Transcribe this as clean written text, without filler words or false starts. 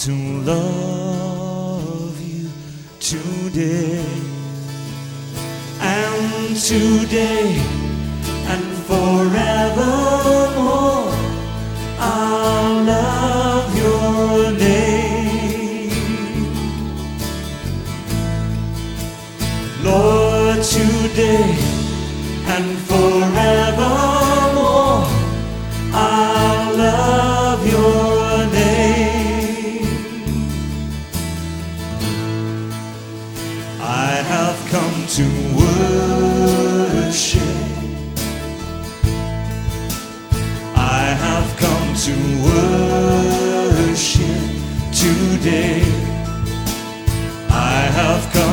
to love you today, and today and forevermore. I'll love your name, Lord, today and forevermore. I'll love your name. I have come to worship. I have come to worship today. I have come